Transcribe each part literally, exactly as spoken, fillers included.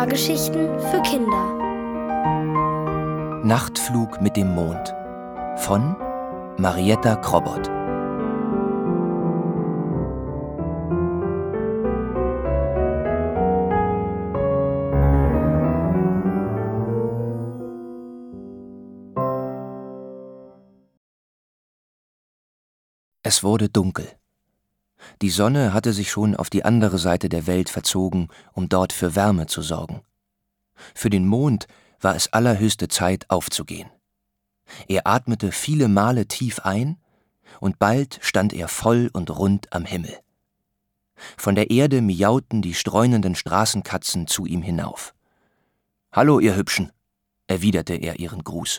Hörgeschichten für Kinder. Nachtflug mit dem Mond von Marietta Krobot. Es wurde dunkel. Die Sonne hatte sich schon auf die andere Seite der Welt verzogen, um dort für Wärme zu sorgen. Für den Mond war es allerhöchste Zeit, aufzugehen. Er atmete viele Male tief ein, und bald stand er voll und rund am Himmel. Von der Erde miauten die streunenden Straßenkatzen zu ihm hinauf. »Hallo, ihr Hübschen«, erwiderte er ihren Gruß.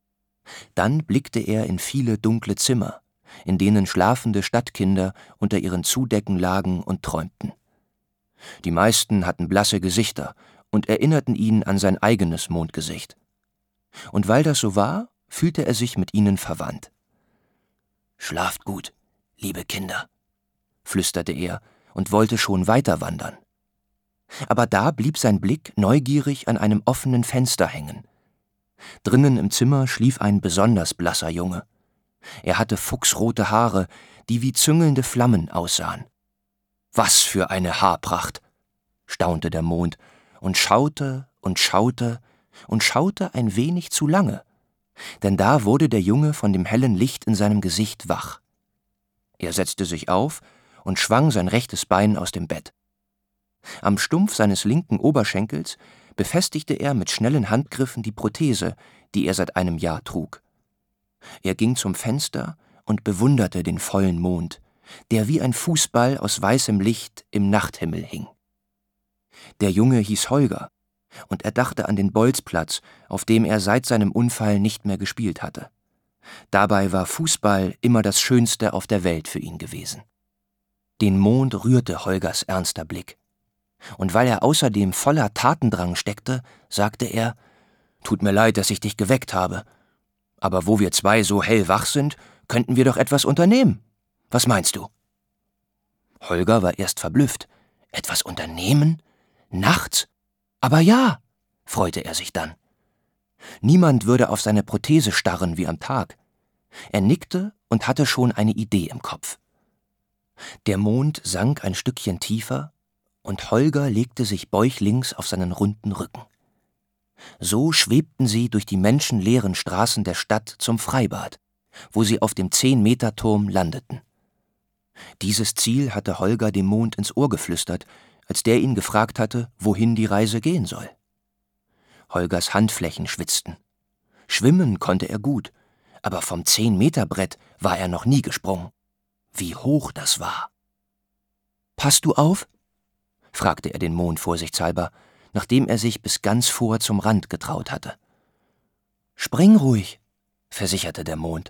Dann blickte er in viele dunkle Zimmer, in denen schlafende Stadtkinder unter ihren Zudecken lagen und träumten. Die meisten hatten blasse Gesichter und erinnerten ihn an sein eigenes Mondgesicht. Und weil das so war, fühlte er sich mit ihnen verwandt. »Schlaft gut, liebe Kinder«, flüsterte er und wollte schon weiter wandern. Aber da blieb sein Blick neugierig an einem offenen Fenster hängen. Drinnen im Zimmer schlief ein besonders blasser Junge. Er hatte fuchsrote Haare, die wie züngelnde Flammen aussahen. »Was für eine Haarpracht«, staunte der Mond und schaute und schaute und schaute ein wenig zu lange, denn da wurde der Junge von dem hellen Licht in seinem Gesicht wach. Er setzte sich auf und schwang sein rechtes Bein aus dem Bett. Am Stumpf seines linken Oberschenkels befestigte er mit schnellen Handgriffen die Prothese, die er seit einem Jahr trug. Er ging zum Fenster und bewunderte den vollen Mond, der wie ein Fußball aus weißem Licht im Nachthimmel hing. Der Junge hieß Holger, und er dachte an den Bolzplatz, auf dem er seit seinem Unfall nicht mehr gespielt hatte. Dabei war Fußball immer das Schönste auf der Welt für ihn gewesen. Den Mond rührte Holgers ernster Blick. Und weil er außerdem voller Tatendrang steckte, sagte er: »Tut mir leid, dass ich dich geweckt habe. Aber wo wir zwei so hellwach sind, könnten wir doch etwas unternehmen. Was meinst du?« Holger war erst verblüfft. »Etwas unternehmen? Nachts? Aber ja«, freute er sich dann. Niemand würde auf seine Prothese starren wie am Tag. Er nickte und hatte schon eine Idee im Kopf. Der Mond sank ein Stückchen tiefer, und Holger legte sich bäuchlings auf seinen runden Rücken. So schwebten sie durch die menschenleeren Straßen der Stadt zum Freibad, wo sie auf dem Zehn-Meter-Turm landeten. Dieses Ziel hatte Holger dem Mond ins Ohr geflüstert, als der ihn gefragt hatte, wohin die Reise gehen soll. Holgers Handflächen schwitzten. Schwimmen konnte er gut, aber vom Zehn-Meter-Brett war er noch nie gesprungen. Wie hoch das war! »Passt du auf?«, fragte er den Mond vorsichtshalber, nachdem er sich bis ganz vor zum Rand getraut hatte. »Spring ruhig«, versicherte der Mond.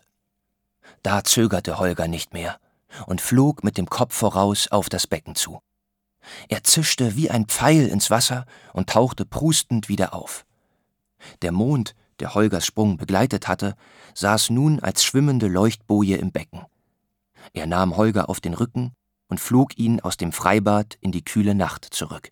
Da zögerte Holger nicht mehr und flog mit dem Kopf voraus auf das Becken zu. Er zischte wie ein Pfeil ins Wasser und tauchte prustend wieder auf. Der Mond, der Holgers Sprung begleitet hatte, saß nun als schwimmende Leuchtboje im Becken. Er nahm Holger auf den Rücken und flog ihn aus dem Freibad in die kühle Nacht zurück.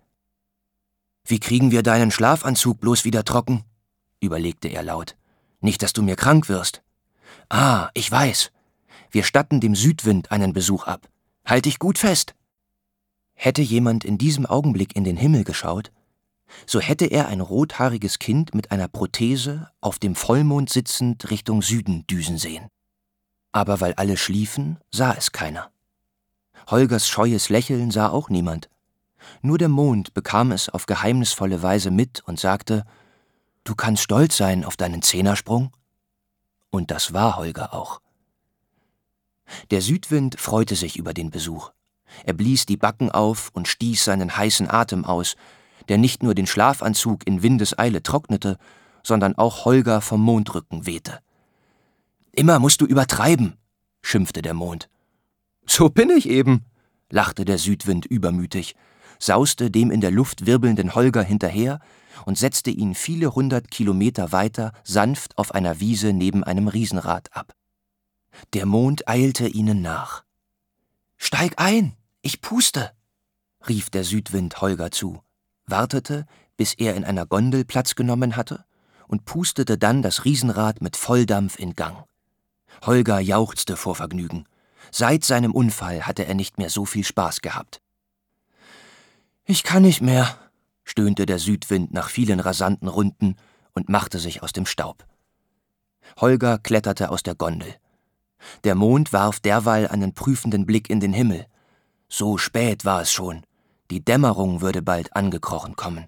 »Wie kriegen wir deinen Schlafanzug bloß wieder trocken?«, überlegte er laut. »Nicht, dass du mir krank wirst.« »Ah, ich weiß. Wir statten dem Südwind einen Besuch ab. Halt dich gut fest.« Hätte jemand in diesem Augenblick in den Himmel geschaut, so hätte er ein rothaariges Kind mit einer Prothese auf dem Vollmond sitzend Richtung Süden düsen sehen. Aber weil alle schliefen, sah es keiner. Holgers scheues Lächeln sah auch niemand. Nur der Mond bekam es auf geheimnisvolle Weise mit und sagte: »Du kannst stolz sein auf deinen Zehnersprung.« Und das war Holger auch. Der Südwind freute sich über den Besuch. Er blies die Backen auf und stieß seinen heißen Atem aus, der nicht nur den Schlafanzug in Windeseile trocknete, sondern auch Holger vom Mondrücken wehte. »Immer musst du übertreiben«, schimpfte der Mond. »So bin ich eben«, lachte der Südwind übermütig, sauste dem in der Luft wirbelnden Holger hinterher und setzte ihn viele hundert Kilometer weiter sanft auf einer Wiese neben einem Riesenrad ab. Der Mond eilte ihnen nach. »Steig ein, ich puste«, rief der Südwind Holger zu, wartete, bis er in einer Gondel Platz genommen hatte und pustete dann das Riesenrad mit Volldampf in Gang. Holger jauchzte vor Vergnügen. Seit seinem Unfall hatte er nicht mehr so viel Spaß gehabt. »Ich kann nicht mehr«, stöhnte der Südwind nach vielen rasanten Runden und machte sich aus dem Staub. Holger kletterte aus der Gondel. Der Mond warf derweil einen prüfenden Blick in den Himmel. So spät war es schon. Die Dämmerung würde bald angekrochen kommen.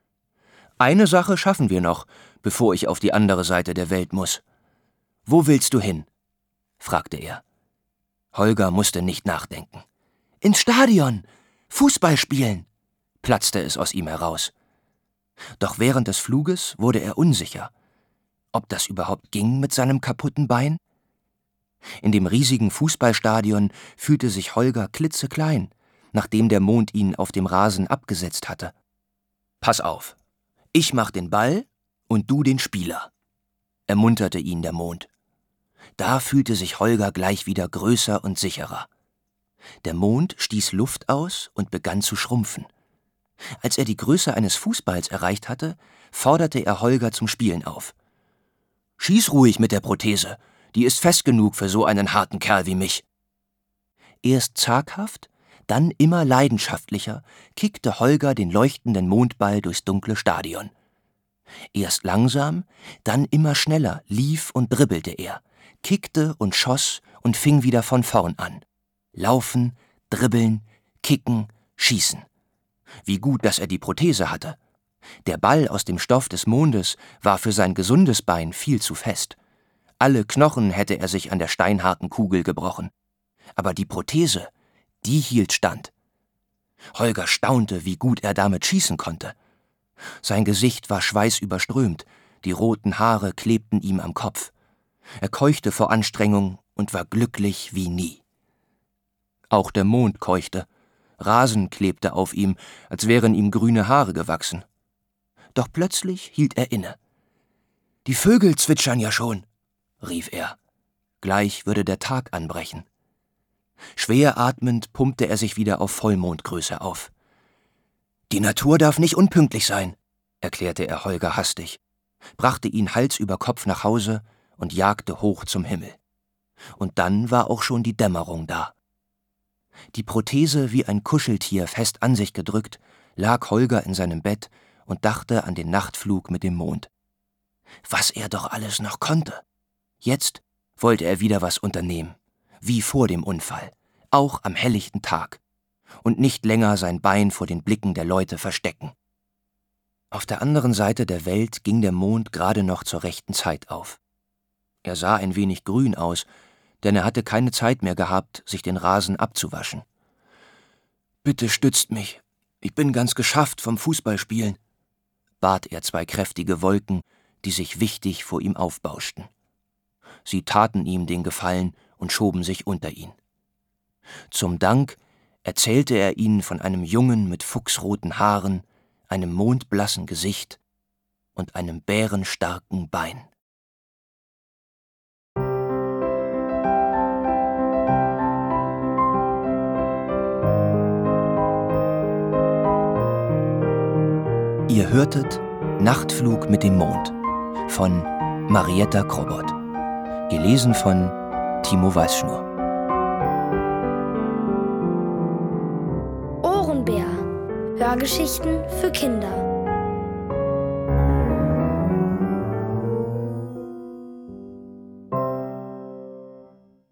»Eine Sache schaffen wir noch, bevor ich auf die andere Seite der Welt muss. Wo willst du hin?« fragte er. Holger musste nicht nachdenken. »Ins Stadion! Fußball spielen!« platzte es aus ihm heraus. Doch während des Fluges wurde er unsicher. Ob das überhaupt ging mit seinem kaputten Bein? In dem riesigen Fußballstadion fühlte sich Holger klitzeklein, nachdem der Mond ihn auf dem Rasen abgesetzt hatte. »Pass auf, ich mach den Ball und du den Spieler«, ermunterte ihn der Mond. Da fühlte sich Holger gleich wieder größer und sicherer. Der Mond stieß Luft aus und begann zu schrumpfen. Als er die Größe eines Fußballs erreicht hatte, forderte er Holger zum Spielen auf. »Schieß ruhig mit der Prothese, die ist fest genug für so einen harten Kerl wie mich.« Erst zaghaft, dann immer leidenschaftlicher kickte Holger den leuchtenden Mondball durchs dunkle Stadion. Erst langsam, dann immer schneller lief und dribbelte er, kickte und schoss und fing wieder von vorn an. Laufen, dribbeln, kicken, schießen. Wie gut, dass er die Prothese hatte. Der Ball aus dem Stoff des Mondes war für sein gesundes Bein viel zu fest. Alle Knochen hätte er sich an der steinharten Kugel gebrochen. Aber die Prothese, die hielt stand. Holger staunte, wie gut er damit schießen konnte. Sein Gesicht war schweißüberströmt, die roten Haare klebten ihm am Kopf. Er keuchte vor Anstrengung und war glücklich wie nie. Auch der Mond keuchte. Rasen klebte auf ihm, als wären ihm grüne Haare gewachsen. Doch plötzlich hielt er inne. »Die Vögel zwitschern ja schon«, rief er. Gleich würde der Tag anbrechen. Schwer atmend pumpte er sich wieder auf Vollmondgröße auf. »Die Natur darf nicht unpünktlich sein«, erklärte er Holger hastig, brachte ihn Hals über Kopf nach Hause und jagte hoch zum Himmel. Und dann war auch schon die Dämmerung da. Die Prothese wie ein Kuscheltier fest an sich gedrückt, lag Holger in seinem Bett und dachte an den Nachtflug mit dem Mond. Was er doch alles noch konnte. Jetzt wollte er wieder was unternehmen, wie vor dem Unfall, auch am helllichten Tag, und nicht länger sein Bein vor den Blicken der Leute verstecken. Auf der anderen Seite der Welt ging der Mond gerade noch zur rechten Zeit auf. Er sah ein wenig grün aus, denn er hatte keine Zeit mehr gehabt, sich den Rasen abzuwaschen. »Bitte stützt mich, ich bin ganz geschafft vom Fußballspielen«, bat er zwei kräftige Wolken, die sich wichtig vor ihm aufbauschten. Sie taten ihm den Gefallen und schoben sich unter ihn. Zum Dank erzählte er ihnen von einem Jungen mit fuchsroten Haaren, einem mondblassen Gesicht und einem bärenstarken Bein. Ihr hörtet Nachtflug mit dem Mond von Marietta Krobot, gelesen von Timo Weißschnur. Ohrenbär. Hörgeschichten für Kinder.